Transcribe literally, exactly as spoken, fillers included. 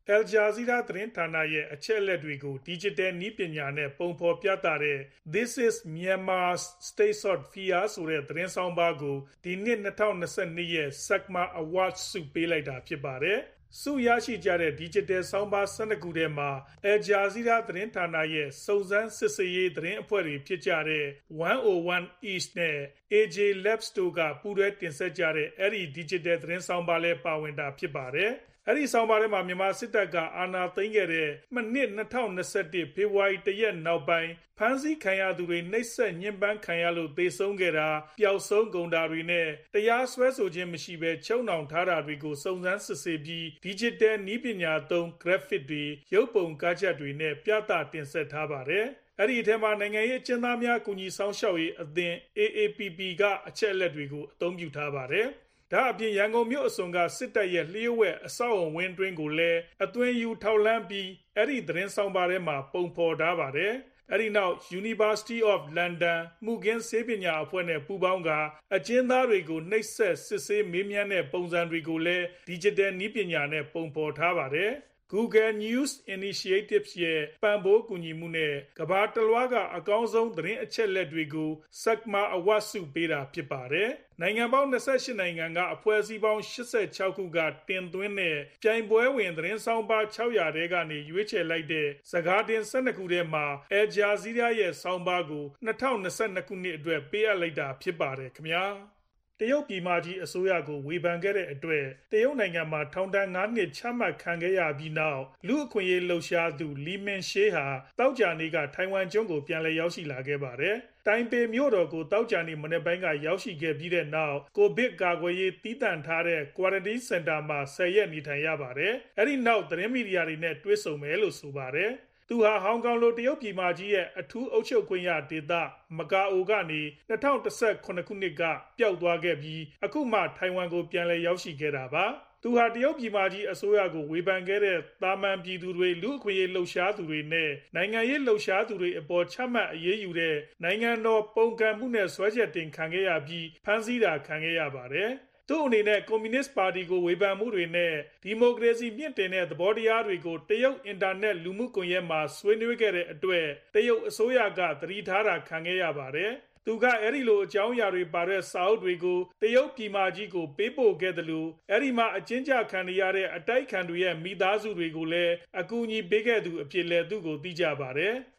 Al Jazeera သတင်းဌာနရဲ့အချက်အလက်တွေကို Digital နည်းပညာနဲ့ပုံဖော်ပြသတဲ့ This is Myanmar's State of Fear ဆိုတဲ့သတင်းဆောင်းပါးကိုဒီနှစ် ၂၀၂၂ ရဲ့ Sakma Awards ဆုပေးလိုက်တာဖြစ်ပါတယ်။ဆုရရှိကြတဲ့ Digital ဆောင်းပါး ၁၂ ခုထဲမှာ Al Jazeera သတင်းဌာနရဲ့စုံစမ်းစစ်ဆေးရေးသတင်းအဖွဲ့တွေဖြစ်ကြတဲ့ one oh one East နဲ့ အေ ဂျေ Labs တို့ကပူးတွဲတင်ဆက်ကြတဲ့အဲဒီ Digital သတင်းဆောင်းပါးလည်းပါဝင်တာဖြစ်ပါတယ်။အဲဒီဆောင်းပါးထဲမှာမြန်မာစစ်တပ်ကအာဏာသိမ်းခဲ့တဲ့မနှစ် ၂၀၂၁ ဖေဖော်ဝါရီလ ရက်နောက်ပိုင်းဖမ်းဆီးခံရသူတွေနှိပ်စက်ညှဉ်းပန်းခံရလို့သေဆုံးခဲ့တာပျောက်ဆုံးကုန်တာတွေနဲ့တရားစွဲဆိုခြင်းမရှိဘဲချုပ်နှောင်ထားတာတွေကိုစုံစမ်းစစ်ဆေးပြီး Digital နည်းပညာသုံး Graphic တွေရုပ်ပုံကားချက်တွေနဲ့ပြသတင်ဆက်ထားပါတယ်။အဲဒီအထက်မှာနိုင်ငံရေးအကျဉ်းသားများကူညီဆောင်ရှောက်ရေးအသင်း အေ အေ ပီ ပီ ကအချက်အလက်တွေကိုအသုံးပြုထားပါတယ်။ဒါအပြင်ရန်ကုန်မြို့အစွန်ကစစ်တပ်ရဲ့လျှို့ဝှက်အဆောက်အုံဝင်းအတွင်းကိုလည်းအသွင်ယူထောက်လှမ်းပြီးအဲဒီသတင်းဆောင်ပါထဲမှာပုံဖော်ထားပါတယ်။အဲဒီနောက် University of London မှုခင်းဆေးပညာအဖွဲ့နဲ့ပူးပေါင်းကအကျဉ်းသားတွေကိုနှိပ်စက်စစ်ဆေးမေးမြန်းတဲ့ပုံစံတွေကိုလည်း Digital နည်းပညာနဲ့ပုံဖော်ထားပါတယ်။ Google News Initiative ရဲ့ပံ့ပိုးကူညီမှုနဲ့ကမ္ဘာတလွှားကအကောင်းဆုံးသတင်းအချက်အလက်တွေကို Sakma Awards ဆုပေးတာဖြစ်ပါတယ်။နိုင်ငံပေါင်း ၂၈ နိုင်ငံကအဖွဲ့အစည်းပေါင်း ၈၆ ခုကတင်သွင်းတဲ့ပြိုင်ပွဲဝင်သတင်းဆောင်းပါး ၆၀၀ ထဲကနေရွေးချယ်လိုက်တဲ့စကားတင် ၁၂ ခုထဲမှာ Al Jazeera ရဲ့ဆောင်းပါးကို၂၀၂၂ ခုနှစ်အတွက်ပေးအပ်လိုက်တာဖြစ်ပါတယ်ခင်ဗျာ။တရုတ်ပြည်မကြီးအစိုးရကိုဝေဖန်ခဲ့တဲ့အတွက်တရုတ်နိုင်ငံမှာထောင်ဒဏ် ၅ နှစ်ချမှတ်ခံခဲ့ရပြီးနောက်လူအခွင့်အရေးလှုပ်ရှားသူလီမင်ရှေးဟာသောကြာနေ့ကထိုင်ဝမ်ကျွန်းကိုပြန်လည်ရောက်ရှိလာခဲ့ပါတယ်။တိုင်ပေမြို့တော်ကိုသောကြာနေ့မနေ့ပိုင်းကရောက်ရှိခဲ့ပြီးတဲ့နောက်ကိုဗစ်ကာကွယ်ရေးတည်တံ့ထားတဲ့ Quarantine Center မှာ၁၀ရက်နေထိုင်ရပါတယ်။အဲဒီနောက်သတင်းမီဒီယာတွေနဲ့တွေ့ဆုံမယ်လို့ဆိုပါတယ်။သူဟာဟောင်ကောင်လိုတရုတ်ပြည်မကြီးရဲ့အထူးအုပ်ချုပ်ခွင့်ရဒေသမကာအိုကနေ၂၀၁၇ ခုနှစ်ကပျောက်သွားခဲ့ပြီးအခုမှထိုင်ဝမ်ကိုပြန်လည်ရောက်ရှိခဲ့တာပါ။သူဟာတရုတ်ပြည်မကြီးအစိုးရကိုဝေဖန်ခဲ့တဲ့သာမန်ပြည်သူတွေလူအခွင့်အရေးလှုပ်ရှားသူတွေနဲ့နိုင်ငံရေးလှုပ်ရှားသူတွေအပေါ်ချမှတ်အရေးယူတဲ့နိုင်ငံတော်ပုန်ကန်မှုနဲ့စွဲချက်တင်ခံခဲ့ရပြီးဖမ်းဆီးတာခံခဲ့ရပါတယ်။သူအနေနဲ့ကွန်မြူနစ်ပါတီကိုဝေဖန်မှုတွေနဲ့ဒီမိုကရေစီမြင့်တင်တဲ့သဘောတရားတွေကိုတရုတ်အင်တာနက်လူမှုကွန်ရက်မှာဆွေးနွေးခဲ့တဲ့အတွက်တရုတ်အစိုးရကသတိထားတာခံခဲ့ရပါတယ်။သူကအဲဒီလိုအကြောင်းအရာတွေပါတဲ့စာအုပ်တွေကိုတရုတ်ပြည်မကြီးကိုပေးပို့ခဲ့တယ်လို့အဲဒီမှာအကျဉ်းချခံနေရတဲ့အတိုက်ခံတွေရဲ့မိသားစုတွေကိုလည်းအကူအညီပေးခဲ့သူအဖြစ်လည်းသူ့ကိုသိကြပါတယ်။